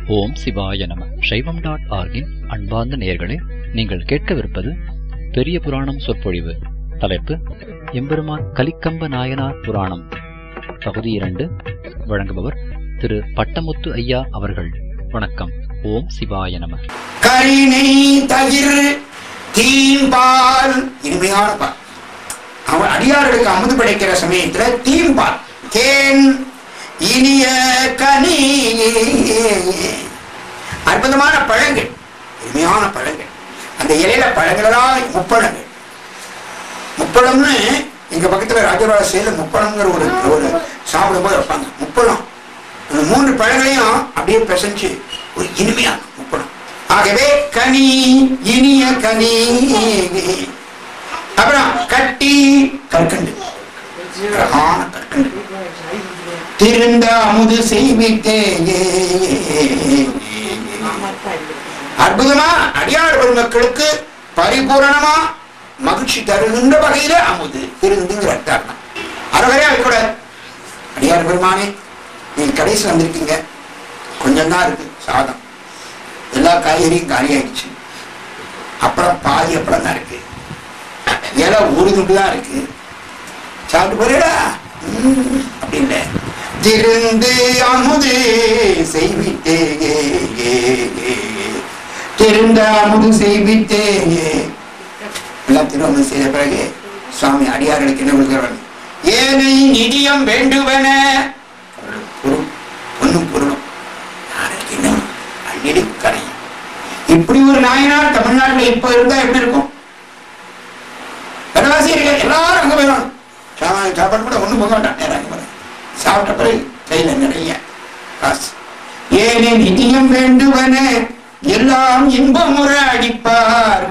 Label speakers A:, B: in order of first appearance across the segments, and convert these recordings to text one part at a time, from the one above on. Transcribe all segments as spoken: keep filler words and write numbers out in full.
A: ஓம் சிவாய நம. சைவம் டாட் ஆர்கின் அன்பார்ந்த நேயர்களே, நீங்கள் கேட்கவிருப்பது பெரிய புராணம் சொற்பொழிவு. தலைப்பு எம்பெருமான் கலிக்கம்ப நாயனார் புராணம், பகுதி இரண்டு. வழங்குபவர் திரு பட்டமுத்து ஐயா அவர்கள். வணக்கம். ஓம் சிவாய நம.
B: கரிணை தயிர் தீம்பால், இனிமையான பால். அவன் அடியார்களுக்கு அமுது படைக்கிற சமயத்துல தீம்பால், தேன் இனிய கனி, அற்புதமான பழங்கள், இனிமையான பழங்கள். அந்த இலையில பழங்கள் எல்லாம் முப்பழங்கள். முப்பழம்னு எங்க பக்கத்துல ராஜபாட சேல முப்பழம்ங்கிற ஒரு ஒரு சாப்பிடும் போது வைப்பாங்க. முப்பழம், அந்த மூன்று பழங்களையும் அப்படியே பிசைஞ்சு ஒரு இனிமையான முப்பழம். ஆகவே கனி, இனிய கனி. அப்புறம் கட்டி, கற்கண்டு, அழகான கற்கண்டு. திருந்த அமுது செய்வித்தே, அற்புதமா அடியார் பெருமக்களுக்கு பரிபூரணமா மகிழ்ச்சி தருகின்ற வகையில அமுது திருந்துங்கிற அர்த்தம். அறவரையா கூட அடியார் பெருமானே, நீங்க கடைசி வந்திருக்கீங்க, கொஞ்சம் தான் இருக்கு சாதம், எல்லா காய்கறியும் காலி ஆயிடுச்சு, அப்புறம் பாதி அப்புறம் தான் இருக்கு, இலை ஒரு துண்டு தான் இருக்கு, சாப்பிட்டு போறீடா அப்படின்னு திருந்து அமுது செய்வித்தே, திருந்த அமுது செய்வித்தே. எல்லாம் திருவண்ணு செய்த பிறகு சுவாமி அடியார்களுக்கு என்ன கொடுக்கிறார்? ஏனை நிதியம் வேண்டுவன, பொண்ணும் பொருளும் அள்ளி கரையும். இப்படி ஒரு நாயனார் தமிழ்நாட்டில் இப்ப இருந்தா எப்படி இருக்கும்? கடவாசியர்கள் எல்லாரும் அங்க போயிடும். சாப்பாடு கூட ஒண்ணும் போக மாட்டான், நேரம் அங்க போறேன். சாப்பிட்ட பிறகு கையில நிறைய காசு. ஏனே நிதியம் வேண்டுவன எல்லாம் இன்பமுற அடிப்பார்.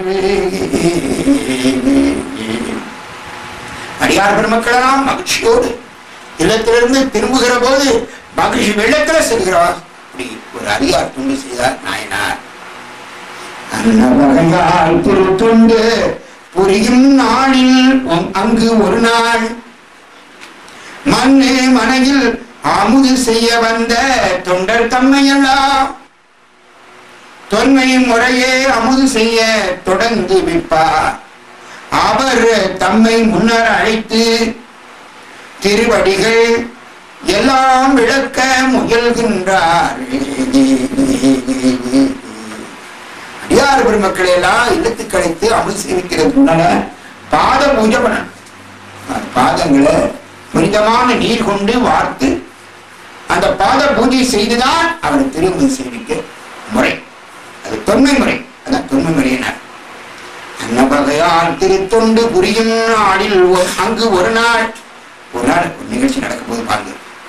B: அடியார் பெருமக்கள் எல்லாம் மகிழ்ச்சியோடு இல்லத்திலிருந்து திரும்புகிற போது மகிழ்ச்சி வெள்ளத்துல செல்கிறார். அப்படி ஒரு அடியார் துண்டு செய்தார் நாயனார். அன்னவகையால் திருத்துண்டு புரியும் நாளில் அங்கு ஒரு நாள் மண்ணு மனையில் அமுது செய்ய வந்த தொண்டர் தம்மையெல்லாம் தொன்மை முறையே அமுது செய்ய தொடர்ந்து விற்பார். அவர் தம்மை முன்னர் அழைத்து திருவடிகள் எல்லாம் விளக்க முயல்கின்றார். அடியார் பெருமக்களை எல்லாம் இல்லத்துக்கு அழைத்து அமுது சேவிக்கிறதுனால பாத பூஜை பண்ண, பாதங்களை புனிதமான நீர் கொண்டு வார்த்து அந்த பாத பூஜை செய்துதான் அவர் திருமதி சேவிக்க முறை. அது தொன்மை முறை, அதான் தொன்மை முறையினார். அன்னவகையால் திருத்தொண்டு புரியும் நாளில் அங்கு ஒரு நாள் ஒரு நாள் ஒரு நிகழ்ச்சி நடக்கும் போது பாருங்க,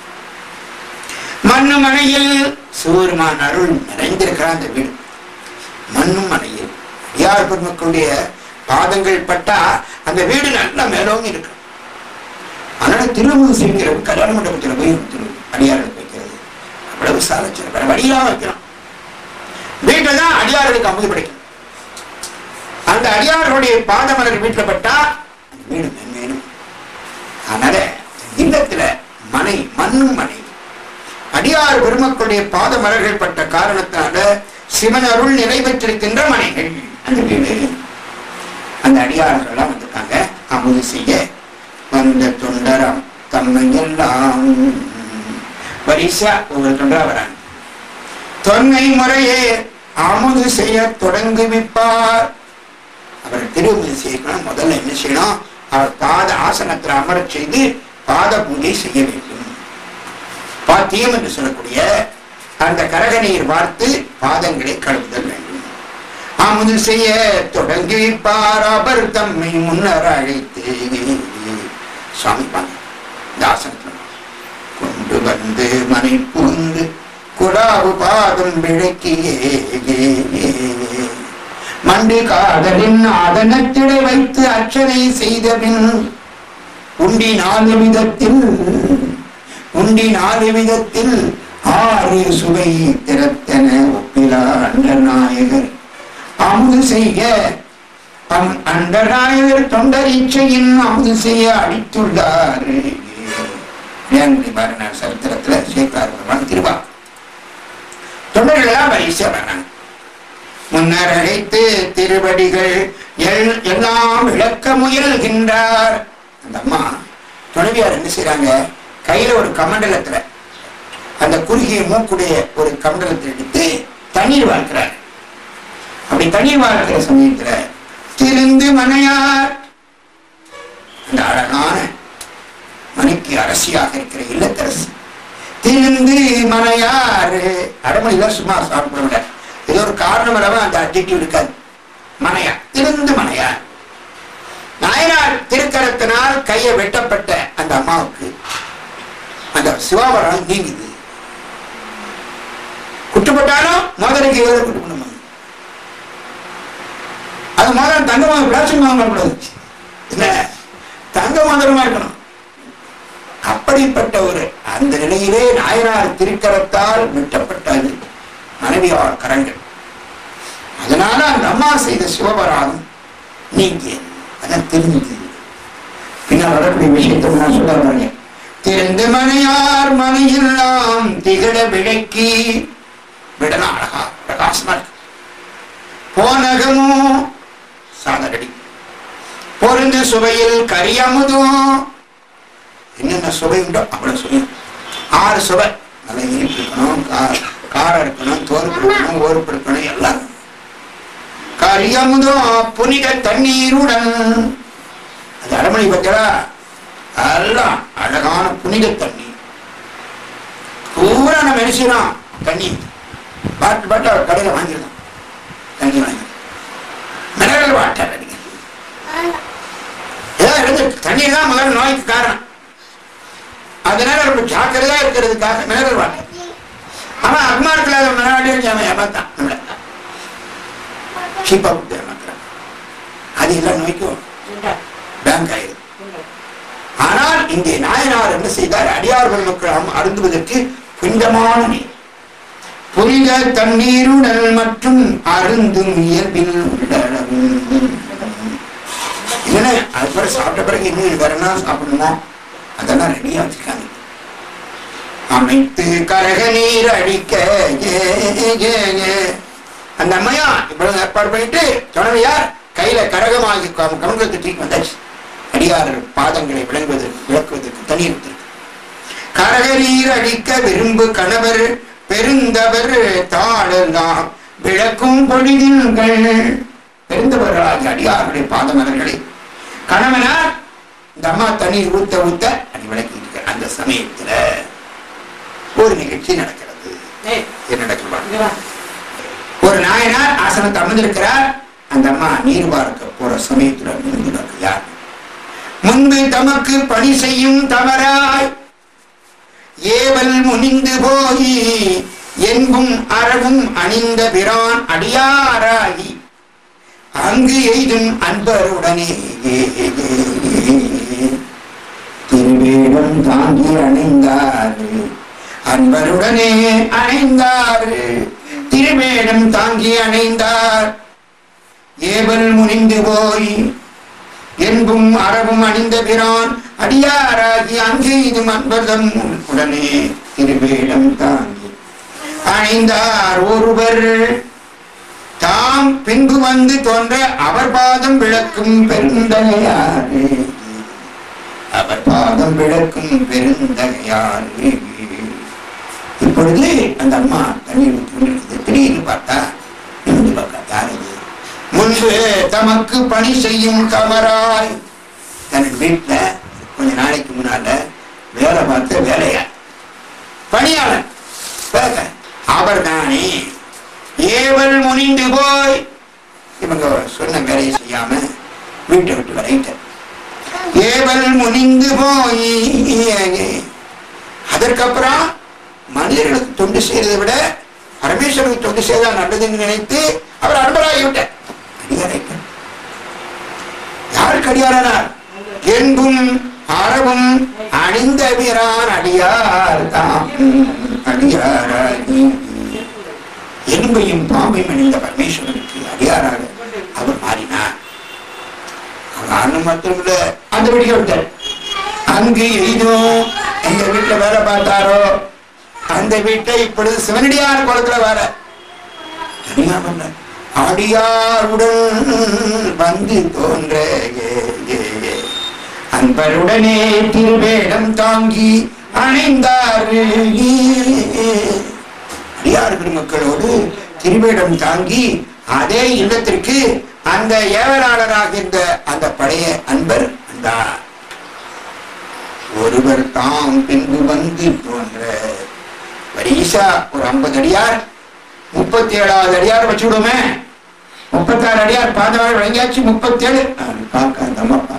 B: மண்ணு மனையில் சிவபெருமான் அருள் நிறைந்திருக்கிற அந்த வீடு. மண்ணும் மனையில் அடியார் பெருமக்களுடைய பாதங்கள் பட்டா அந்த வீடு நல்லா மேலோங்கி இருக்கு. அதனால திருமணம் செய்கிறது கல்யாண மண்டபத்தில் போய் அடியார்களுக்கு வைக்கிறது அவ்வளவு சாலச்சிறப்பு வழியெல்லாம் வைக்கிறோம். வீட்டில் தான் அடியார்களுக்கு அமுது கிடைக்கும். அந்த அடியார்களுடைய பாதமலர் வீட்டில் பட்டா வீடு மென்மேலும். அதனால இல்லத்துல மனை, மண்ணும் மனை, அடியார் பெருமக்களுடைய பாத மலர்கள் பட்ட காரணத்தினால சிவன் அருள் நிறைவேற்றிருக்கின்ற மனைகள் அந்த வீடு. அந்த அடியார்கள் எல்லாம் வந்திருக்காங்க அமுது செய்ய வந்த தொண்டரம் தம்மை எல்லாம் வரிசா ஒவ்வொரு தொண்டரா வராங்க. தொன்மை முறையே அமுது செய்ய தொடங்கி விற்பார். அவர் திருமதி செய்யணும். முதல்ல என்ன செய்யணும்? அவர் பாத ஆசனத்தில் அமர செய்து பாத பூஜை செய்ய வேண்டும். பாத்தியம் என்று சொல்லக்கூடிய அந்த கரக நீர் வார்த்து பாதங்களை கழுவுதல் வேண்டும். அமுது செய்ய தொடங்கி விற்பார். அவர் தம்மை முன்னர் அழைத்து சுவாமி பாங்க இந்த ஆசனத்தில் கொண்டு வந்து மனை புகுந்து குடாவு பாதம் விளக்கியே மண்டு காதலின் ஆதனத்திடை வைத்து அர்ச்சனை செய்த பின் உண்டி நாலு விதத்தில் உண்டி நாலு விதத்தில் ஆறு சுவை திறத்தன ஒப்பிலா அண்ட நாயகர் அமுது செய்ய அண்ட நாயகர் தொண்டர் இச்சையின் அமுது செய்ய அடித்துள்ளார். சரித்திரத்துல சேர்த்தார் திருவா தொண்டர்கள் எல்லாம் வரிசையா வர்றாங்க. முன்னர் அழைத்து திருவடிகள் எல்லாம் விளக்க முயல்கின்றார். அந்த அம்மா துணைவியார் என்ன செய்யறாங்க, கையில ஒரு கமண்டலத்துல அந்த குறுகிய மூக்குடைய ஒரு கமண்டலத்தை எடுத்து தண்ணீர் வாழ்க்கிறார். அப்படி தண்ணீர் வாழ்க்கிற சமயத்துல திருந்து மனையார், அந்த அழகான மனைக்கு அரசியாக இருக்கிற இல்லத்தரசி திருந்து மனையார், அடமொழிதான் சும்மா சாப்பிட விட ஏதோ ஒரு காரணம் அளவு அந்த அட்ஜெக்டிவ் இருக்காது. மனையார், திருந்து மனையார். நாயனார் திருக்கரத்தினால் கையை வெட்டப்பட்ட அந்த அம்மாவுக்கு அந்த சிவாபரணம் நீங்குது. குட்டுப்பட்டாலும் மோதலுக்கு ஏதோ குட்டுப்படணும். அது மோதிரம் தங்கமாக பிளாஸ்டிக் மோதிரம் கூடாது, என்ன தங்க மோதிரமா இருக்கணும். அப்படிப்பட்ட ஒரு அந்த நிலையிலே நாயனார் திருக்கரத்தால் வெட்டப்பட்டது மனைவியார் கரங்கள். அதனால அந்த அம்மா செய்த சிவபராதம் நீங்கியது. அதான் தெரிஞ்சது. பின்னால் வரக்கூடிய விஷயத்தை நான் சொல்ல வரேன். திறந்து மனையார் மனையெல்லாம் திகழ விளக்கி விடலாம். அழகா பிரகாசமா இருக்கு. போனகமோ சாதரடி பொருந்து சுவையில் கரியமுதும் என்னென்ன சுவை உண்டோ அவ்வளவு சுவை. ஆறு சுவை. நல்லா இனிப்பு இருக்கணும், காரம் இருக்கணும், தோறுப்பு இருக்கணும், ஓறுப்பு இருக்கணும், எல்லாம். கரியமுதும் புனித தண்ணீருடன், அது அரமணி பத்தியா எல்லாம் அழகான புனித தண்ணீர். பூரா நம்ம நினைச்சிடும் தண்ணி பாட்டு பாட்டு அவர் கடையில் வாங்கிருந்தோம். தண்ணி வாங்கி மினரல் வாட்டர் அடிக்க ஏதாவது இருந்து தண்ணீர் தான் முதல்ல நோய்க்கு காரணம். அதனால ரொம்ப ஜாக்கிரதா இருக்கிறதுக்காக மினரல் வாட்டர். அவன் அக்மார்க்கில் அதை மினராட்டி அவன் ஏமாத்தான் நம்மளை சீப்பா கொடுத்து ஏமாத்துறான். அது எல்லாம் நோய்க்கும் பேங்க் ஆயிடுது. ஆனால் இங்கே நாயனார் என்ன செய்தார், அடியார்கள் மக்கள் அருந்துவதற்கு புனிதமான நீர், புனித தண்ணீருடல் மற்றும் அருந்தும் இயல்பில் இல்லைன்னா அது பிறகு சாப்பிட்ட பிறகு இன்னும் வேறனா சாப்பிடணுமோ அதெல்லாம் ரெடியா வச்சிருக்காங்க. அமைத்து கரக நீர் அடிக்க அந்த அம்மையா இவ்வளவு ஏற்பாடு பண்ணிட்டு துணைவியார் கையில கரகமாகி கமங்கலத்தை தூக்கி வந்தாச்சு. அடியார்கள் பாதங்களை விளங்குவதற்கு விளக்குவதற்கு தண்ணீர் கரக நீர் அடிக்க விரும்பு கணவர் பெருந்தவர் தாழலாம் விளக்கும் பொழுதின்கள். பெருந்தவர்களாகிய அடியார்களுடைய பாதமலர்களை கணவனார் இந்த அம்மா தண்ணீர் ஊத்த ஊத்த அடி விளக்கிட்டு அந்த சமயத்துல ஒரு நிகழ்ச்சி நடக்கிறது. என்ன நடக்கிறது? ஒரு நாயனார் ஆசனத்தை அமர்ந்திருக்கிறார். அந்த அம்மா நீர் பார்க்க போற சமயத்துல யார் முன்பு தமக்கு பணி செய்யும் தவறாய் ஏவல் முனிந்து போய் என்பும் அறவும் அணிந்த பிரான் அடியாராகி அங்கு எய்தும் அன்பருடனே திருவேடம் தாங்கி அணைந்தார். அன்பருடனே அணைந்தார், திருவேடம் தாங்கி அணைந்தார். ஏவல் முனிந்து போய் என்பும் அறவும் அணிந்த பிரான் அடியாராகி அங்கு எய்தும் அன்பர்தம் உடனே திருவேடம் தாங்கி அணைந்தார். ஒருவர் தாம் பின்பு வந்து தோன்ற அவர் பாதம் விளக்கும் பெருந்தகையாறு, அவர் பாதம் விளக்கும் பெருந்தகையாறு. இப்பொழுது அந்த அம்மா தண்ணீர் ஊற்றி திடீர்னு பார்த்தா இருந்து பார்த்தா யாரு முன்பு தமக்கு பணி செய்யும் கமராய் தன் வீட்டுல கொஞ்ச நாளைக்கு முன்னால வேலை பார்த்த வேலையா பணியாளர் அவர் தானே ஏவல் முனிந்து போய் இவங்க சொன்ன வேலையை செய்யாம வீட்டை விட்டு வரையிட்ட. ஏவல் முனிந்து போய் அதற்கப்புறம் மனிதர்களுக்கு தொண்டு செய்யறதை விட பரமேஸ்வருக்கு தொண்டு செய்தா நல்லதுன்னு நினைத்து அவர் அன்பராகிவிட்டார். யாருக்கு அடியாரானார்? என்பும் அறவும் அணிந்த வீரான் அடியார் தாம் அடியாராகி எலும்பையும் பாம்பையும் அணிந்த பரமேஸ்வரனுக்கு அடியாராக அவர் மாறினார். காரணம் மட்டுமில்ல அந்த வீடியோ விட்டார். அங்கு எய்தோ எங்க வீட்டுல வேலை பார்த்தாரோ அந்த வீட்டை இப்பொழுது சிவனடியார் குளத்துல வர தனியா பண்ண அடியாருடன் வந்து தோன்ற அன்பருடனே திருவேடம் தாங்கி அணைந்தார். அடியார் பெருமக்களோடு திருவேடம் தாங்கி அதே இல்லத்திற்கு அந்த ஏவலாளராக இருந்த அந்த பழைய அன்பர் வந்தார். ஒருவர் தாம் பின்பு வந்து தோன்ற வரிசா ஒரு ஐம்பது அடியார் முப்பத்தி ஏழாவது அடியார் வச்சு விடுமே, முப்பத்தி ஆறு அடியார் பாதவாள் வழங்கியாச்சு, முப்பத்தி ஏழு பார்க்க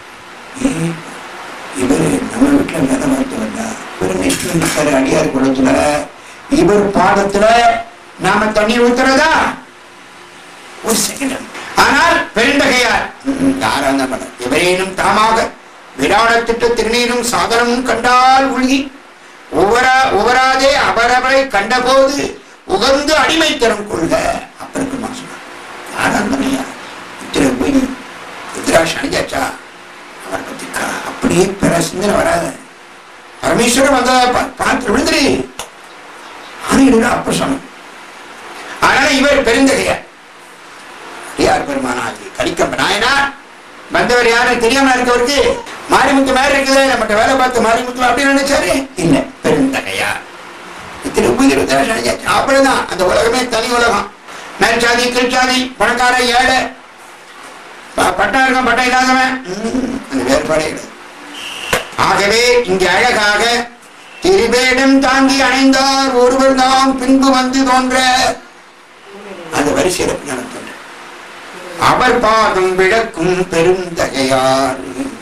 B: இவரு நம்ம வீட்டுல வேலை பார்த்து வந்தா இவரு நிற்கிற அடியார் குளத்துல இவர் பாதத்துல நாம தண்ணி ஊத்துறதா ஒரு செகண்ட். ஆனால் பெருந்தகையார் யாரான இவரேனும் தாமாக விராடத்திட்ட திருநீரும் சாதனமும் கண்டால் உள்கி ஒவ்வொரா ஒவ்வொராதே அவரவரை கண்டபோது உகந்து அடிமை தரம் கொள்க. அப்புறம் யாராந்தமையா இத்திர போய் ருத்ராட்சி அணிஞ்சாச்சா அவர் பத்தி அப்படியே பெற சிந்தனை வராத. பரமேஸ்வரன் வந்ததா பார்த்து விழுந்துரு ஆணையிட அப்ப சொன்ன. அதனால இவர் பெருந்தகையார் யார் பெருமானாகி கலிக்கம்ப நாயனார் வந்தவர் யாரும் தெரியாம இருக்கவருக்கு மாரிமுத்து மேல இருக்குது நம்மகிட்ட வேலை பார்த்து மாரிமுத்து அப்படின்னு நினைச்சாரு. இல்ல, பெருந்தகையார் அப்படிதான். அந்த உலகமே தனி உலகம். மேல் சாதி கீழ் சாதி பணக்கார ஏழை பட்டம் இருக்க பட்டம் இல்லாதவன் அந்த வேறுபாடே இல்லை. ஆகவே இங்கு அழகாக திருவேடம் தாங்கி அணைந்தார் ஒருவர் தாம் பின்பு வந்து தோன்ற அந்த வரிசையில நடத்த அவர் பாதம் விளக்கும் பெருந்தகையார்.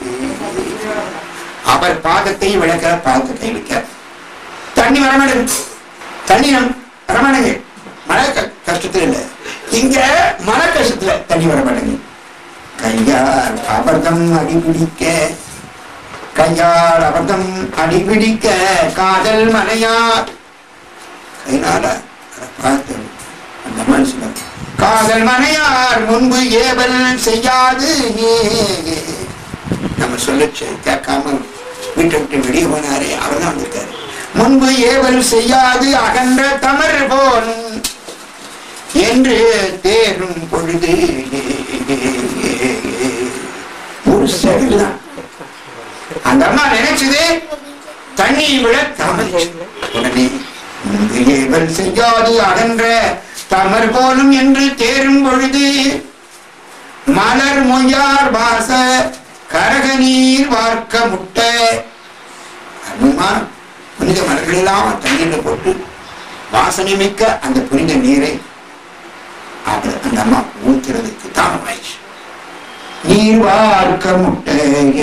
B: அவர் பாதத்தை விளக்க பாதத்தை வைக்க தண்ணி வரமாட்டேன். தண்ணி வரமாட்டேங்க. மழை கஷ்டத்துல இல்ல, இங்க மழை கஷ்டத்துல தண்ணி வரமாட்டேங்க. கையால் அபர்தம் அடிபிடிக்க கையால் அபர்தம் அடிபிடிக்க காதல் மனையார் கைனால பார்த்து அந்த மனுஷன் காதல் மனையார் முன்பு ஏவல் செய்யாது. நம்ம சொல்ல கேட்காம வீட்டை விட்டு வெளியே போனாரே அவர் தான் வந்திருக்காரு. முன்பு ஏவல் செய்யாது அகன்ற தமர் போல் என்று தேரும் பொழுது ஒரு செடிதான் அந்த அம்மா நினைச்சது தண்ணி விட தாமரை. உடனே முன்பு ஏவல் செய்யாது அகன்ற தமர் போலும் என்று தேரும் பொழுது மலர் மொய்யார் வாச கரக நீர் வார்க்க முட்ட புனித மலர்கள் எல்லாம் தண்ணீர்ல போட்டு வாசனை மிக்க அந்த புனித நீரை அவர் அந்த அம்மா ஊத்துறதுக்கு தாமமாயிடுச்சு. நீர் வார்க்க முட்டை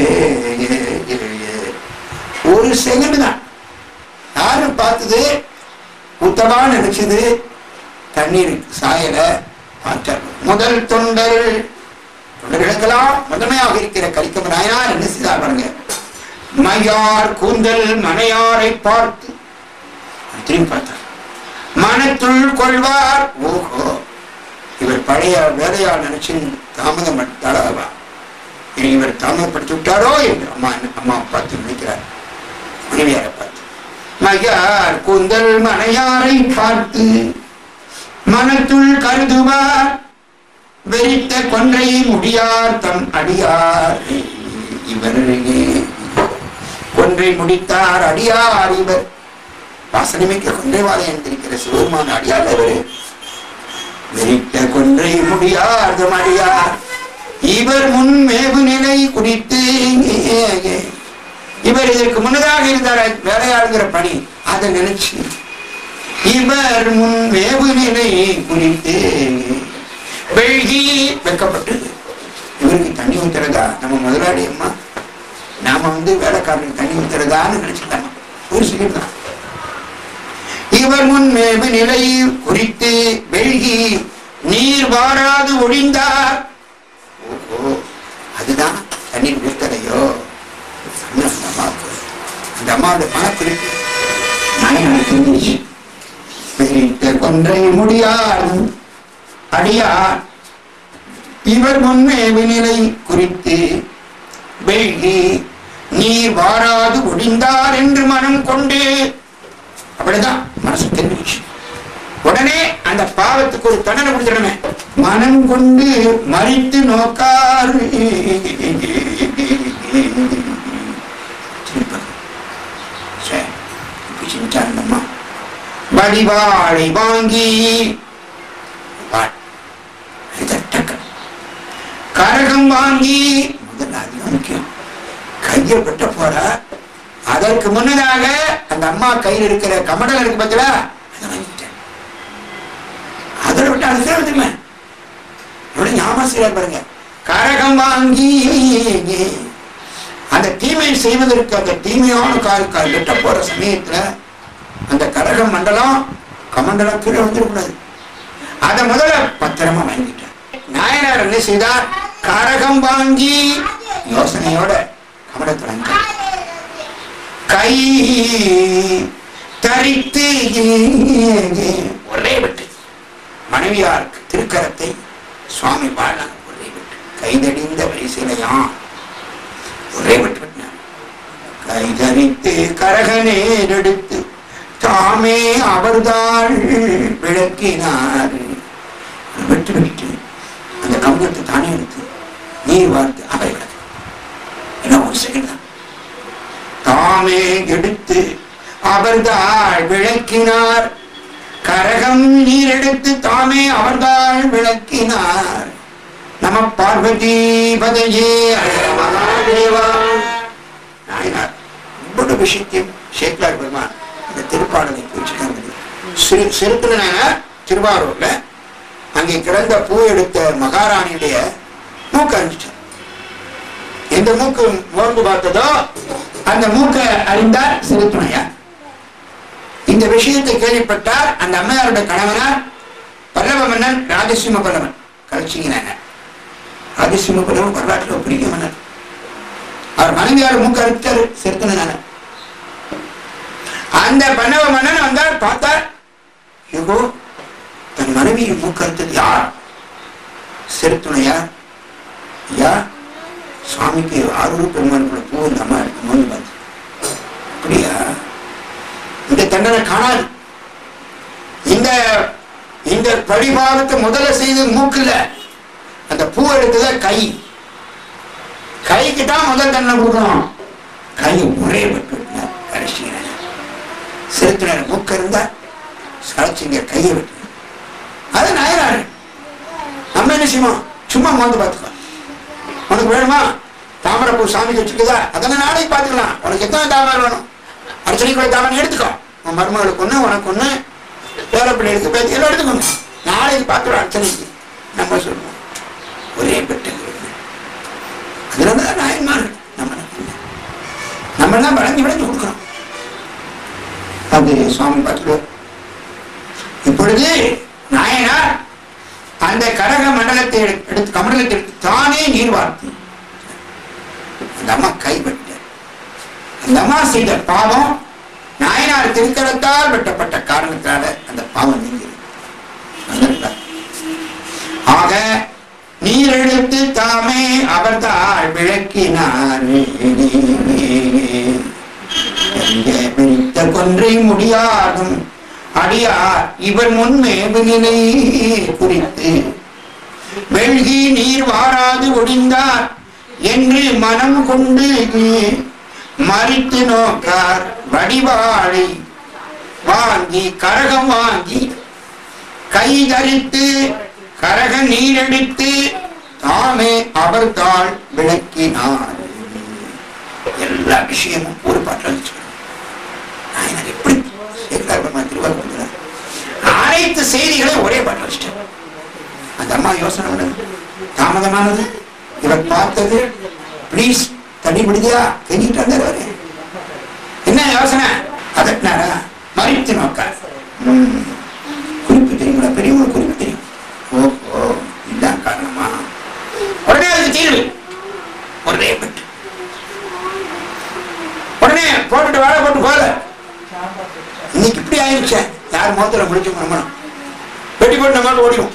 B: ஒரு செகண்ட் தான் யாரும் பார்த்தது ஊத்தவா நினைச்சது தண்ணீர் சாயல பார்த்தார். முதல் தொண்டர் தொண்டர்களுக்கெல்லாம் முதன்மையாக இருக்கிற கலிக்கம்ப நாயனார் என்ன செய்தார் பாருங்க. மையார் கூந்தல் மனையாரை பார்த்து திரும்பி பார்த்தார். மனத்துள் கொள்வார். ஓஹோ, இவர் பழைய வேலையால் நினைச்சு தாமதம் தளவா இவர் தாமதப்படுத்தி விட்டாரோ என்று அம்மா அம்மா பார்த்து நினைக்கிறார். மனைவியாரை பார்த்து மையார் கூந்தல் மனையாரை பார்த்து மனத்துள் கருதுவார் வெறித்த கொன்றை முடியார் தம் அடியார். இவர் கொன்றை முடித்தார் அடியார். இவர் வாசனமிக்க கொன்றை வாழை என்றிருக்கிற சிவருமான அடியார். இவர் வெறித்த கொன்றை முடியார் தம் அடியார். இவர் முன் மேவு நிலை குறித்து இவர் இதற்கு முன்னதாக இருந்தார் வேலையாளுங்கிற பணி அதை நினைச்சு இவர் முன் வேவு நிலை குறித்து வெள்கி வைக்கப்பட்டு இவருக்கு தண்ணி ஊத்துறதா நம்ம முதலாளி அம்மா நாம வந்து வேலைக்காரனுக்கு தண்ணி ஊத்துறதான்னு நினைச்சுட்டாங்க. ஒரு சிலிதான் இவர் முன் வேவு நிலை குறித்து வெள்கி நீர் வாராது ஒழிந்தார். ஓஹோ, அதுதான் தண்ணீர் ஊத்தலையோ அந்த அம்மாவுக்கு அந்த அம்மாவோட மனக்குறிப்பு நாயனார் தெரிஞ்சிச்சு. கொன்றை முடியார் அடியார் இவர் முன்மேவு நிலை குறித்து வெள்ளி நீர் வாராது ஒழிந்தார் என்று மனம் கொண்டு அப்படிதான் மனசு தெரிஞ்சிச்சு. உடனே அந்த பாவத்துக்கு ஒரு தண்டனை கொடுத்துடணுமே. மனம் கொண்டு மறித்து நோக்காரு செஞ்சாருந்தம்மா. வடிவாளை வாங்கி கரகம் வாங்கி முதல்ல முக்கியம் கையை வெட்ட போற. அதற்கு முன்னதாக அந்த அம்மா கையில் இருக்கிற கமண்டலம் இருக்கு பார்த்தா அதை வாங்கிட்டேன். அதோட விட்டு அது சேவத்துக்குமே எவ்வளவு ஞாபகம் செய்ய பாருங்க. கரகம் வாங்கி அந்த தீமையை செய்வதற்கு அந்த தீமையான கால் கால் வெட்ட போற சமயத்துல அந்த கரகம் மண்டலம் கமண்டலம் கீழே வந்துடக்கூடாது. அதை முதல்ல பத்திரமா வாங்கிட்டேன். நாயனார் என்ன செய்தார்? கரகம் வாங்கி யோசனையோட கமண்டத்தை வாங்கிட்டார். கை தரித்து ஒரே விட்டு மனைவியாருக்கு திருக்கரத்தை சுவாமி பாடினார். ஒரே விட்டு கைதடிந்த வரிசையிலையாம் ஒரே விட்டு விட்டார். கை தரித்து கரகனே எடுத்து தாமே அவர்தான் விளக்கினார். விட்டு விட்டு அந்த கம்பத்தை தானே எடுத்து நீர் வார்த்து அவை விளக்கு. என்ன ஒரு செகண்ட் தான். தாமே எடுத்து அவர்தான் விளக்கினார். கரகம் நீர் எடுத்து தாமே அவர்தான் விளக்கினார். நம பார்வதி பதையே மகாதேவா. நாயனார் இவ்வளவு விஷயத்தையும் சேக்கலார் பெருமான் இந்த திருப்பாடலை சிறு சிறுத்துல திருவாரூர்ல அங்கே கிடந்த பூ எடுத்த மகாராணியுடைய மூக்கு அறிஞ்சிட்டார். எந்த மூக்கு மோர்ந்து பார்த்ததோ அந்த மூக்கை அறிந்தார் சிறுத்துணையார். இந்த விஷயத்தை கேள்விப்பட்டார் அந்த அம்மையாருடைய கணவனார் பல்லவ மன்னன் ராஜசிம்ம பல்லவன் கலச்சிங்க. ராஜசிம்ம பல்லவன் வரலாற்றில் பெரிய மன்னர். அவர் மனைவியார் மூக்கு அறுத்தார் சிறுத்துணையான. அந்த பல்லவ மன்னன் வந்தார், பார்த்தார், யோ தன் மனைவியை மூக்கறுத்தது யார்? சிறுத்துணையார். யா சுவாமிக்கு ஆரூர் பெருமானுக்குள்ள பூ இந்த அம்மா எடுக்கும்போது பார்த்து அப்படியா இந்த தண்டனை காணாது. இந்த இந்த படிபாவத்தை முதல்ல செய்தது மூக்குல, அந்த பூ எடுத்தத கை. கைக்கு தான் முதல் தண்டனை கொடுக்கணும். கை ஒரே பட்டு கடைசிங்க. சிறுத்துணர் மூக்க இருந்தா சளைச்சிங்க கையை விட்டு. அது நாயனாரு. நம்ம என்ன செய்வோம்? சும்மா மோந்து பார்த்துக்கலாம். உனக்கு வேணுமா தாமரைப்பூ சாமிக்கு வச்சுக்குதா? அதெல்லாம் நாளைக்கு பார்த்துக்கலாம். உனக்கு எத்தனை தாமரை வேணும்? அர்ச்சனைக்குள்ள தாமரை எடுத்துக்கோ. உன் மருமகளுக்கு ஒண்ணு, உனக்கு ஒண்ணு, பேரப்பிள்ளை எடுத்து பேத்தி எல்லாம் எடுத்துக்கணும். நாளைக்கு பார்த்துக்கலாம் அர்ச்சனைக்கு. நம்ம சொல்லுவோம் ஒரே பெட்டு. அதுலதான் நாயன்மார்கள் நம்ம நம்ம தான் வளைஞ்சு வளைஞ்சு கொடுக்குறோம். அது சுவாமி பார்த்துடுவோம். இப்பொழுது நாயனார் அந்த கரக மண்டலத்தை எடுத்து கமண்டலத்தை எடுத்து தானே நீர் வார்த்து அந்த அம்மா கைப்பட்ட. அந்த அம்மா செய்த பாவம் நாயனார் திருக்கரத்தால் வெட்டப்பட்ட காரணத்தால அந்த பாவம் நீங்கிறது. ஆக நீர் எடுத்து தாமே அவர்தால் விளக்கினார். கொன்றை முடியாதும் அடியார் இவர் முன்மேவினை குறித்து வெள்கி நீர் வாராது ஒடிந்தார் என்று மனம் கொண்டு மறித்து நோக்கார். வடிவாளை வாங்கி கரகம் வாங்கி கை தரித்து கரக நீரெடுத்து தாமே அவர்தால் விளக்கினார். எல்லா விஷயமும் ஒரு பாட்டில் எப்படி அனைத்து செய்திகளை ஒரே பாட்டில் வச்சிட்டார். அந்த அம்மா யோசனை தாமதமானது. இவர் பார்த்தது பிளீஸ் தண்ணி பிடிச்சா கெஞ்சிட்டு வந்தாரு. என்ன யோசனை? அதட்டினாரா? மறித்து நோக்கார். குறிப்பு தெரியுங்களா? பெரியவங்க குறிப்பு தெரியும். ஓஹோ இதுதான் காரணமா? உடனே அதுக்கு தீர்வு ஒரே பட்டு. உடனே போட்டுட்டு வாழை போட்டு போல இன்னைக்கு இப்படி ஆயிடுச்ச. யார் முகத்துல முடிச்சு மரமணும் வெட்டி போட்டு நம்ம ஓடிடும்.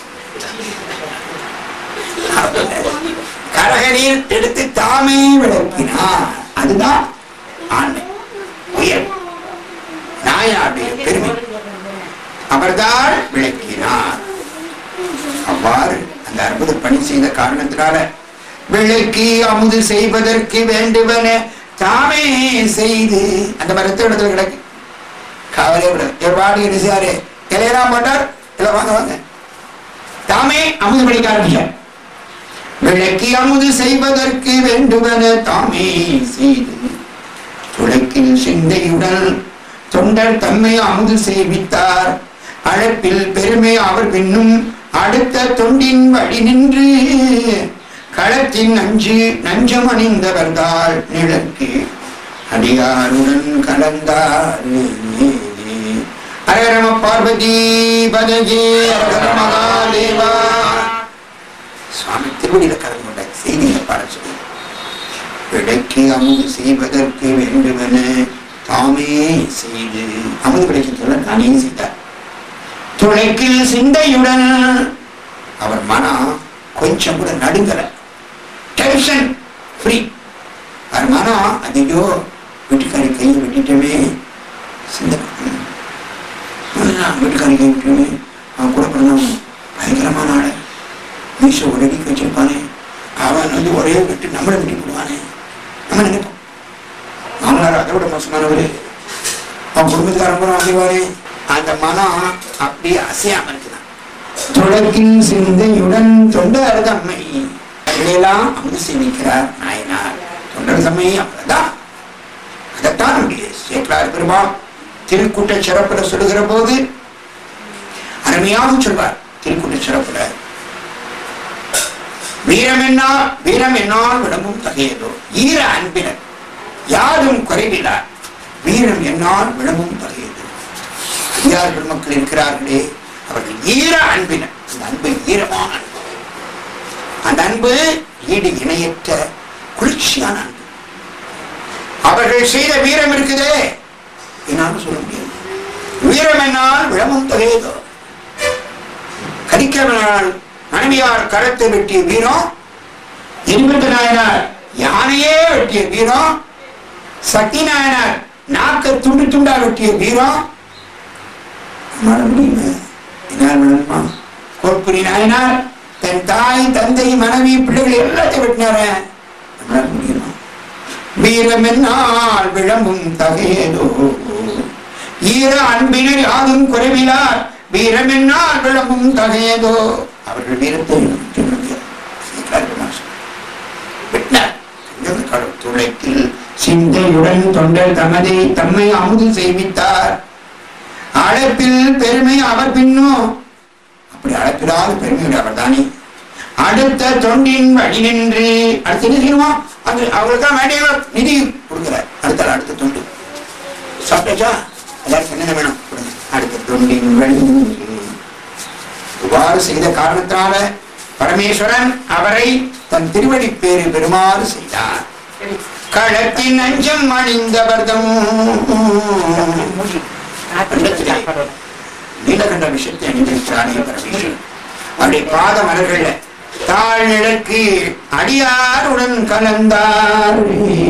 B: கரக நீர் எடுத்து தாமே விளக்கினார். அதுதான் ஆண்மை உயர். நாயனாருடைய பெருமை அவர்தான் விளக்கினார். அவ்வாறு அந்த அற்புத பணி செய்த காரணத்தினால விளக்கி அமுது செய்வதற்கு வேண்டுவன தாமே செய்து அந்த மரத்து இடத்துல கிடக்கு. காவலே எவ்வாறு என்ன செய்யாரு, இலையெல்லாம் போட்டார், எல்லாம் வாங்க வாங்க தாமே அமுது படிக்க ஆரம்பிச்சார். விளக்கி அமுது செய்வதற்கு வேண்டுவன தாமே செய்து துளக்கில் சிந்தையுடன் தொண்டர் தம்மை அமுது செய்வித்தார். அழைப்பில் பெருமை அவர் பின்னும் அடுத்த தொண்டின் வழி நின்று களத்தின் நஞ்சு நஞ்சம் அணிந்தவர்தால் நிழற்கு அடியாருடன் கலந்தார். அரகரம பார்வதி பதஜே அரகர மகாதேவா. சுவாமி திருவடியில கலந்து கொண்ட செய்தியை பாட சொல்லி விடைக்கு அமுது செய்வதற்கு வேண்டுமென தாமே செய்து அமுது விடைக்கு சொல்ல தானே செய்தார். துளைக்கில் சிந்தையுடன் அவர் மனம் கொஞ்சம் கூட நடுங்கல, டென்ஷன் ஃப்ரீ. அவர் மனம் அதிகோ வீட்டுக்காரி கையை விட்டுட்டவே சிந்தனை, வீட்டுக்காரி கை விட்டுமே அவன் கூட பிறந்தவன் பயங்கரமான ஆளு, மீச ஒரு அடிக்க வச்சிருப்பானே, அவன் வந்து ஒரே விட்டு நம்மளை விட்டு விடுவானே நம்ம நினைப்போம். மாமனார் அதை விட மோசமானவரு, அவன் குடும்பத்துக்காரன் கூட வாங்கிவானே. அந்த மனம் அப்படியே அசையாம இருக்குதான். துளக்கின் சிந்தையுடன் தொண்டர் தம்மை அதையெல்லாம் அமுது செய்விக்கிறார் நாயனார். தொண்டர் தம்மை அவ்வளவுதான். அதைத்தான் நம்முடைய சேக்கலார் பெருமாள் திருக்கூட்ட சிறப்புல சொல்லுகிற போது அருமையாக சொல்வார். திருக்கூட்ட சிறப்புல வீரம் என்ன வீரம் என்னால் விளம்பும் தகையதோ ஈர அன்பினர் யாரும் குறைவிலார் வீரம் என்னால் விளம்பும் தகையதோ. அடியார் பெருமக்கள் இருக்கிறார்களே அவர்கள் ஈர அன்பினர். அந்த அன்பு ஈரமான அன்பு, அந்த அன்பு ஈடு இணையற்ற குளிர்ச்சியான அன்பு. அவர்கள் செய்த வீரம் இருக்குதே என்னாலும் சொல்ல முடியாது. வீரம் என்னால் விளம்பும் தகையதோ. கரிக்கவனால் மனைவியார் கரத்தை வெட்டிய வீரம், எண்பது நாயனார் யானையே வெட்டிய வீரம், சக்தி நாயனார் நாக்க துண்டு துண்டா வெட்டிய வீரம். கோட்புரி நாயனார் தன் தாய் தந்தை மனைவி பிள்ளைகள் எல்லாத்தையும் வெட்டினார. வீரம் என்னால் விளம்பும் தகையதோ ஈர அன்பினர் யாதும் குறைவிலார் வீரம் என்னால் விளம்பும் தகையதோ. அவர்கள் வீரத்தை துளைக்கில் சிந்தையுடன் தொண்டர் தமதை தம்மை அமுது செய்வித்தார். அழைப்பில் பெருமை அவர் பின்னும் அப்படி அழைப்பிடாத பெருமை அவர் தானே அடுத்த தொண்டின் வழி நின்று அடுத்து என்ன செய்யணுமா அது அவங்களுக்கு தான் வேண்டிய நிதி கொடுக்கிறார். அடுத்த அடுத்த தொண்டு சாப்பிட்டாச்சா எல்லாருக்கும் என்னென்ன வேணும் கொடுங்க. அடுத்த தொண்டின் வழி நின்று இவ்வாறு செய்த காரணத்தினால பரமேஸ்வரன் அவரை தன் திருவடி பேரு பெருமாறு செய்தார். களத்தின் அஞ்சம் அணிந்தவர்தம் நீலகண்ட விஷயத்தை அணிந்திருக்கிறானே பரமேஸ்வரன். அவருடைய பாத மலர்கள தாழ் நிலக்கு அடியாருடன் கலந்தார்.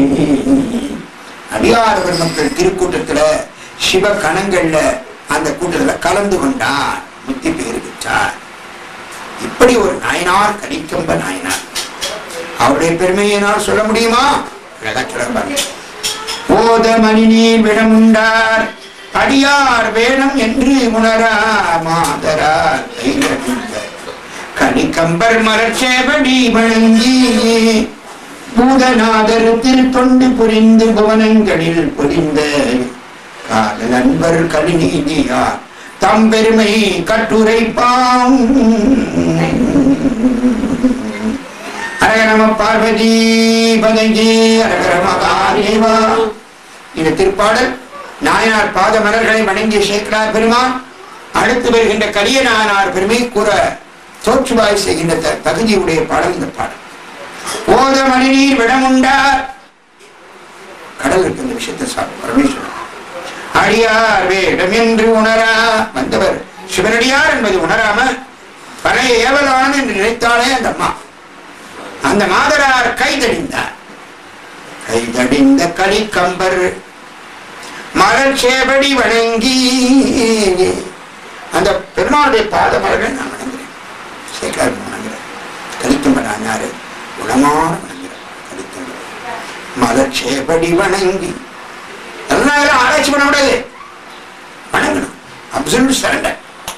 B: அடியார் பெருமக்கள் திருக்கூட்டத்துல சிவ கணங்கள்ல அந்த கூட்டத்துல கலந்து கொண்டார், முத்தி பேரு பெற்றார். இப்படி ஒரு நாயனார் கலிக்கம்ப நாயனார். அவருடைய பெருமையினால் சொல்ல முடியுமா? போத மணி நீர் விடமுண்டார் அடியார் வேணும் என்று உணரா மாதரார் கலிக்கம்பர் மலர்ச்சேவடி வழங்கி பூதநாதர் திருத்தொண்டு புரிந்து புவனங்களில் புரிந்த காதல் அன்பர் கலிநீதியார் தம் பெருமை கட்டுரைப்பாம். அரகர நம பார்வதி பதஜி அரகர மகாதேவா. இந்த திருப்பாடல் நாயனார் பாத மலர்களை வணங்கிய சேக்கலார் பெருமான் அடுத்து வருகின்ற கலிய நாயனார் பெருமை கூற தோற்றுவாய் செய்கின்ற தகுதியுடைய பாடல் இந்த பாடல். போத மணிநீர் விடமுண்டார் கடல் இருக்கு இந்த விஷயத்தை சாப்பிடும் பரமேஸ்வரன். அடியார் வேடம் என்று உணரா வந்தவர் சிவனடியார் என்பது உணராம பழைய ஏவலான என்று நினைத்தாலே அந்த அம்மா அந்த மாதரார் கைதடிந்தார். கைதடிந்த கலிக்கம்பர் மலர் சேவடி வணங்கி அந்த பெருமாளுடைய பாத மலர்கள் நான் வணங்குறேன். சேகர் வணங்குறேன். கலிக்கம்பனாரு உளமான வணங்குறேன். கலிக்கம்ப மலர் சேவடி வணங்கி எல்லாம் ஆராய்ச்சி பண்ண கூடாது, வணங்கணும். Absolute surrender.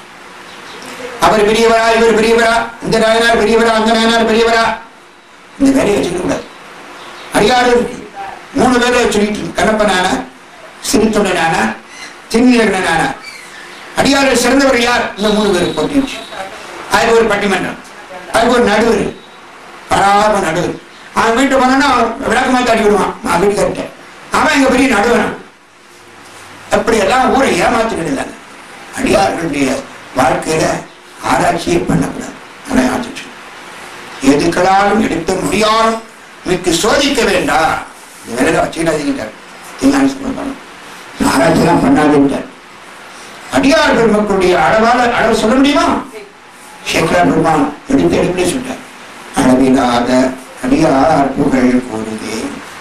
B: அவர் பெரியவரா, இவர் பெரியவரா, இந்த நாயனார் பெரியவரா, அந்த நாயனார் பெரியவரா, இந்த வேலையை வச்சுக்க கூடாது. அடியாறு மூணு பேரை சொல்லிட்டு கண்ணப்பனான, சிறுத்தொண்டனான, திண்ணீரகனான அடியாறு சிறந்தவர் யார்? இந்த மூணு பேர் போட்டிச்சு. அதுக்கு ஒரு பட்டிமன்றம், அதுக்கு ஒரு நடுவர், பராம நடுவர். அவன் வீட்டு போனா விளக்கமா தாட்டி விடுவான். நான் வீட்டுக்கார்ட்ட அவன் எங்க பெரிய நடுவன். அப்படி எல்லாம் ஊரை ஏமாத்திட்டு இருந்தாங்க. அடியார்களுடைய வாழ்க்கையில ஆராய்ச்சியை பண்ணக்கூடாது. ஆராய்ச்சி எதுக்களாலும் எடுத்த முடியாலும் மிக்கு சோதிக்க வேண்டாம். இந்த வேலையில வச்சுக்கிட்டாதீங்க. ஆராய்ச்சியெல்லாம் பண்ணாதுட்டார். அடியார் பெருமக்களுடைய அளவால அளவு சொல்ல முடியுமா? சேக்கரா பெருமான் எடுத்து எடுத்து சொல்றார். அளவிலாத அடியார் புகழ் கூறுதே,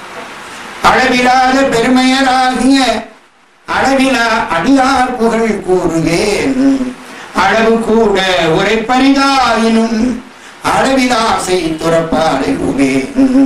B: அளவிலாத பெருமையராகிய அளவிலா அடியார் புகழ் கூறுவேன், அளவு கூட உரைப்பரிதாயினும் அளவிலாசை துறப்பாடுவேன்.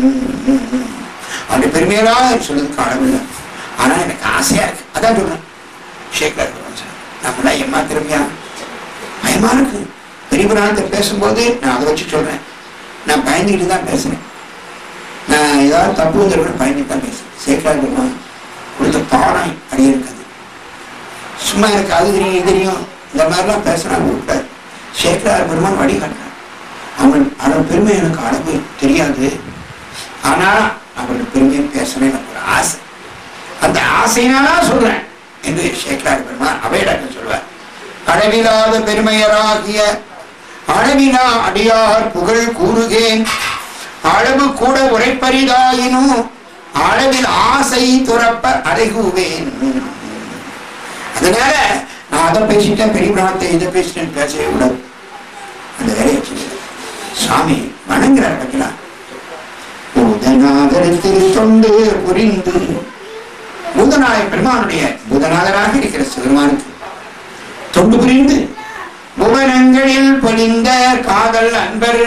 B: அப்படி பெருமையெல்லாம் சொல்றதுக்கு அளவில்லை. ஆனா எனக்கு ஆசையா இருக்கு. அதான் சொல்றேன். சேகர் நம்மளா எம்மா திறமையா பயமா இருக்கு. பெரிய புராணத்தை பேசும்போது நான் அதை வச்சு சொல்றேன். நான் பயந்துக்கிட்டு தான் பேசுறேன். நான் ஏதாவது தப்பு வந்து பயந்துட்டு தான் பேசுறேன். சேகர் பெருமான் கொடுத்த பாடம் அடைய இருக்காது. சும்மா எனக்கு அது தெரியும் தெரியும் இந்த மாதிரிலாம் பேசுறாங்க கூடாது. சேகரார் பெருமான் வழிகாட்டுறான். அவன் அவன் பெருமை எனக்கு அளவு தெரியாது. ஆனா அவருடைய பெருமையை பேசணும் எனக்கு ஒரு ஆசை. அந்த ஆசையினாலாம் சொல்றேன் என்று சேகரார் பெருமான் அவையிடத்தில் சொல்வார். அளவிலாத பெருமையராகிய அளவிலா அடியார் புகழ் கூறுகேன், அளவு கூட உரைப்பரிதாயினும் அளவில் ஆசை துறப்ப அடைகுவேன். அதனால நான் அதை பேசிட்டேன், பெரிய பிராணத்தை இதை பேசிட்டேன் பேசவே கூடாது. அந்த வேலையை வச்சுக்கிறேன். சுவாமி வணங்குறார் வைக்கலாம். பூதநாதரத்தில் தொண்டு புரிந்து பூதநாய பெருமானுடைய பூதநாதராக இருக்கிற சிவருமானுக்கு தொண்டு புரிந்து புவனங்களில் பொழிந்த காதல் அன்பர்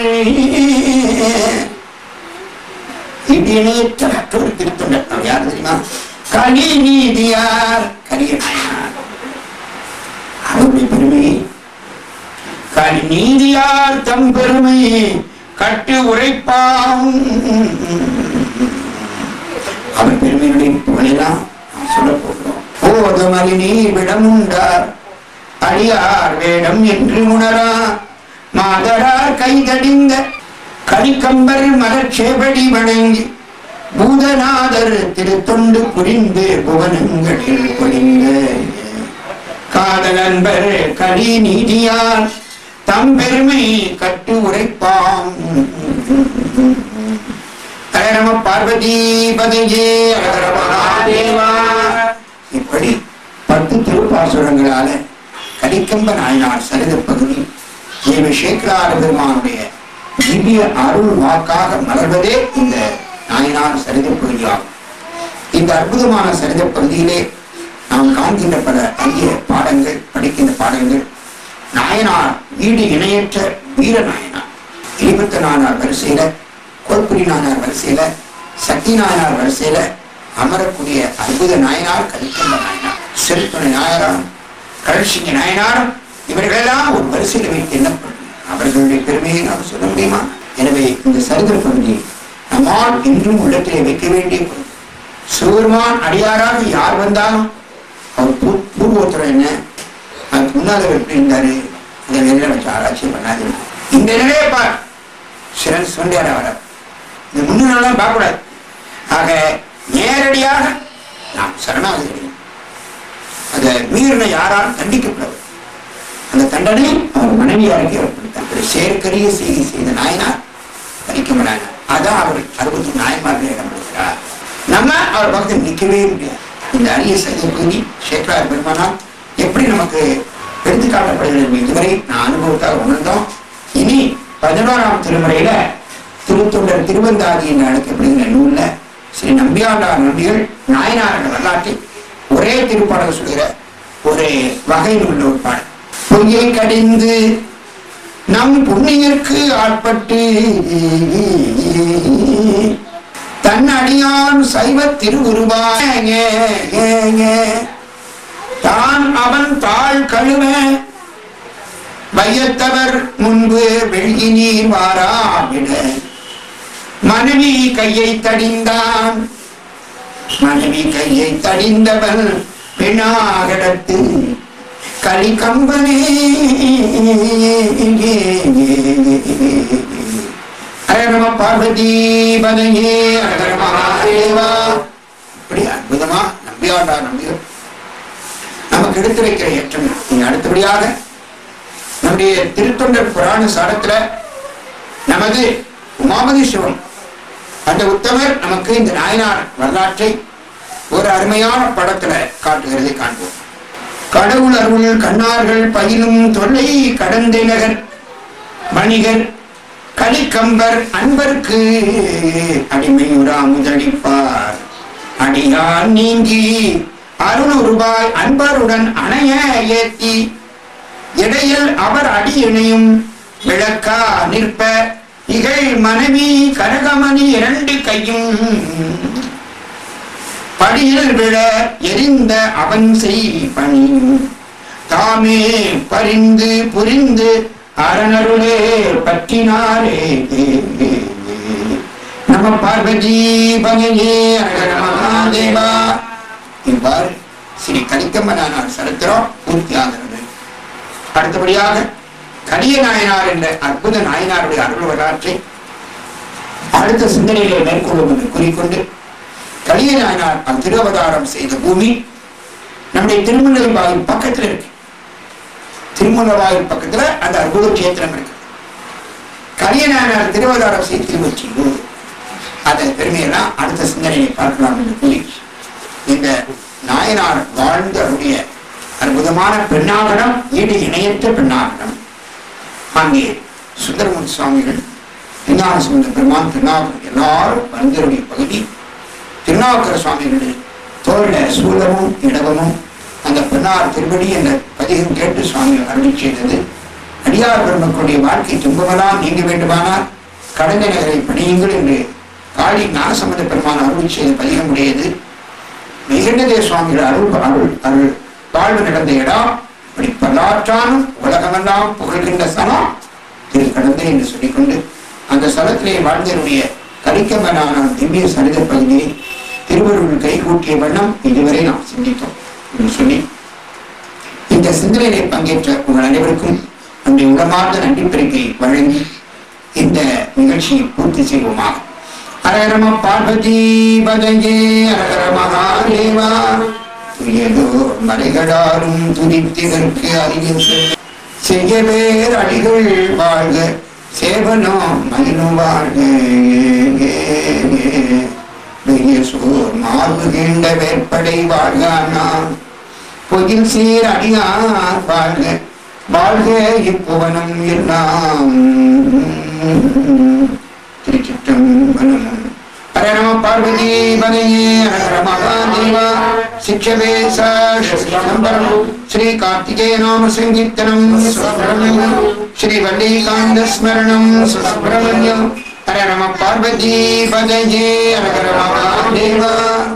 B: இணையற்ற மற்றொரு திருத்தொண்டர் யார் தெரியுமா? கலி நீதியார் கரிய நாயனார். அவருடைய பெருமையை கலி நீதியார் தம் பெருமையை கட்டு உரைப்பாம். அவர் பெருமையுடைய புகழெல்லாம் சொல்ல போகிறோம். போதமலி நீர் விடமுண்டார் அடியார் வேடம் என்று உணரா மாதரார் கைதடிந்த கலிக்கம்பர் மலர்ச்சேவடி வணங்கி பூதநாதர் திருத்தொண்டு புரிந்து புவனங்களில் பொழிந்த காதல் அன்பர் கலி நீதியார் தம் பெருமை கட்டு உரைப்பாம். நம பார்வதி பதையே. இப்படி பத்து திருப்பாசுரங்களால கலிக்கம்ப நாயனார் சரித பகுதி தேவ சேக்கரார பெருமானுடைய திவ்ய அருள் வாக்காக மலர்வதே இந்த நாயனார் சரித பகுதியாகும். இந்த அற்புதமான சரித பகுதியிலே நாம் காண்கின்ற பல அரிய பாடங்கள், படிக்கின்ற பாடங்கள் நாயனார் வீடு இணையற்ற வீர நாயனார், இருபத்தி நாயனார் வரிசையில, கோல்புரி நாயனார் வரிசையில, சக்தி நாயனார் வரிசையில அமரக்கூடிய அற்புத நாயனார் கலிக்கம்ப நாயனார். செருத்துணை நாயனார், கழற்சிங்க நாயனாரும் இவர்களெல்லாம் ஒரு வரிசையில் வைத்து எண்ணப்படும். அவர்களுடைய பெருமையை நாம் சொல்ல முடியுமா? எனவே இந்த சரித்திர பகுதி நம்மால் இன்றும் உள்ளத்திலே வைக்க வேண்டிய பகுதி. சிவபெருமான் அடியாராக யார் வந்தாலும் அவர் பூர்வோத்தரம் என்ன, அதுக்கு முன்னாள் எப்படி இருந்தாரு, இந்த நிலையில வச்சு ஆராய்ச்சி பண்ணாது. இந்த நிலையை பார் சிறன் சொண்டியார வர இந்த முன்னெல்லாம் பார்க்கக்கூடாது. ஆக நேரடியாக நாம் சரணாகதி அடையும். அதை மீறின யாரால் தண்டிக்கப்படாது. அந்த தண்டனை அவர் மனைவியாருக்கு ஏற்படுத்தார். செயற்கரிய செய்தி செய்த நாயனார் கலிக்கம்ப நாயனார். அதான் அவர் அறுபத்தி நாயன்மார்கள் இடம்பெறுகிறார். நம்ம அவர் பக்கத்தில் நிற்கவே முடியாது. இந்த அரிய செய்தி பகுதி சேக்கரார் பெருமானால் எப்படி நமக்கு எடுத்துக்காட்டப்படுகிறது இதுவரை நான் அனுபவத்தாக உணர்ந்தோம். இனி பதினோராம் திருமுறையில திருத்தொண்டர் திருவந்தாதி என்று அழைக்கப்படுகிற நூல்ல ஸ்ரீ நம்பியாண்டார் நம்பிகள் நாயனார்கள் வரலாற்றை ஒரே ஒரே திருப்பாடல் சொல்கிற ஒரு வகையில் உள்ள ஒரு பாடல். பொய்யை கடிந்து நம் புண்ணியருக்கு ஆட்பட்டு தன் அடியான் சைவ திருவுருவாய் தான் அவன் தாழ் கழுவ வையத்தவர் முன்பு வெள்ளி நீர் வாராவிட மனைவி கையை தடிந்தான். மனைவி கையை தடிந்தவன் பெண்ணாகடத்து கலிகம்பனே. நம பார்வதி பதையே ஹர மகாதேவா. இப்படி அற்புதமா நம்பியாண்டா நம்பியோ நமக்கு எடுத்து வைக்கிற ஏற்றம். நீங்க அடுத்தபடியாக நம்முடைய திருத்தொண்டர் புராண சாரத்துல நமது உமாபதி சிவம் அந்த உத்தமர் நமக்கு இந்த நாயனார் வரலாற்றை ஒரு அருமையான படத்துல காட்டுகிறதை காண்போம். கடவுள் அருள் கண்ணார்கள் பயிலும் தொல்லை கடந்தினகர் வணிகர் கலிகம்பர் அன்பர்க்கு அடிமையுறா முதலிப்பார் அடியார் நீங்கி அருள் ரூபாய் அன்பருடன் அணைய ஏத்தி இடையில் அவர் அடி இணையும் விளக்கா நிற்ப இகழ் மனைவி கனகமணி இரண்டு கையும் படியில் விழ எரிந்த அவன் செய் பணி தாமே பரிந்து புரிந்து அரணருளே பற்றினாரே. நம பார்வதி பகையே ஹர மகாதேவா. இவ்வாறு ஸ்ரீ கலிகம்பனார் சரித்திரம் பூர்த்தியாகிறது. அடுத்தபடியாக கலிய நாயனார் என்ற அற்புத நாயனாருடைய அருள் வரலாற்றை அடுத்த சிந்தனையிலே மேற்கொள்ளும் என்று கூறிக்கொண்டு, கலிய நாயனார் திருவதாரம் செய்த பூமி நம்முடைய திருமலை வாயில் பக்கத்தில் இருக்கு. திருமலை வாயில் பக்கத்துல அந்த அற்புத கஷேத்திரம் இருக்கு. கலிய நாயனார் திருவதாரம் செய்து திருவச்சி அந்த பெருமையெல்லாம் அடுத்த சிந்தனையை பார்க்கலாம் என்று கூறி, இந்த நாயனார் வாழ்ந்த அவருடைய அற்புதமான பெண்ணாகடம், ஈடு இணையற்ற பெண்ணாகடம். அங்கே சுந்தரமூர்த்தி சுவாமிகள், திருஞான சுந்தர பெருமான், திருநாவுக்கர் எல்லாரும் வந்தருடைய பகுதி. திருநாவுக்கர சுவாமிகள் தோல்ல சூலமும் இடவமும் அந்த பெண்ணார் திருவடி என்ற பதிகம் கேட்டு சுவாமிகள் அருளி செய்தது. அடியார் பெருமக்களுடைய வாழ்க்கை துன்பமெல்லாம் நீங்க வேண்டுமானால் கடந்த நகரை பணியுங்கள் என்று காளி ஞானசம்பந்த பெருமான் அருளி செய்த பதிகம் உடையது. மிகுந்ததே சுவாமிகள் அருள் அருள் அருள் வாழ்வு நடந்த இடம். இப்படி பல்லாற்றானும் உலகமெல்லாம் புகழ்கின்ற ஸ்தலம் திரு கடந்தை என்று சொல்லிக்கொண்டு, அந்த ஸ்தலத்திலே வாழ்ந்தவருடைய கலிகம்பனான திவ்ய சரித பகுதியை திருவருள் கைகூட்டிய வண்ணம் இதுவரை நாம் சிந்தித்தோம் என்று சொல்லி, இந்த சிந்தனையை பங்கேற்ற உங்கள் அனைவருக்கும் நம்முடைய உளமார்ந்த நன்றி பெருக்கை வழங்கி இந்த நிகழ்ச்சியை பூர்த்தி செய்வோமாக. ஹர பார்வதி பதங்கே ஹர மகாதேவா. ஏதோ மலைகளாலும் துதித்திதற்கு அறிஞர் செய்ய பேர் அடிகள் வாழ்க சேவனோ மகிழும் வாழ்க. சோர் மார்பு கீண்ட வேற்படை வாழ்க பொயில் சீர் அடியார் வாழ்க வாழ்க இப்புவனம் எல்லாம். திருச்சிற்றம்பலம். ஹர நம பார்வதி பதையே ஹர மகாதேவா. சிக்ஷவே சம்பரம் ஸ்ரீ கார்த்திகேய நாம சங்கீர்த்தனம் சுப்ரமண்யம் ஸ்ரீ வல்லிகாந்த ஸ்மரணம் சுப்ரமண்யம். ஹர நம பார்வதி பதையே ஹர மகாதேவா.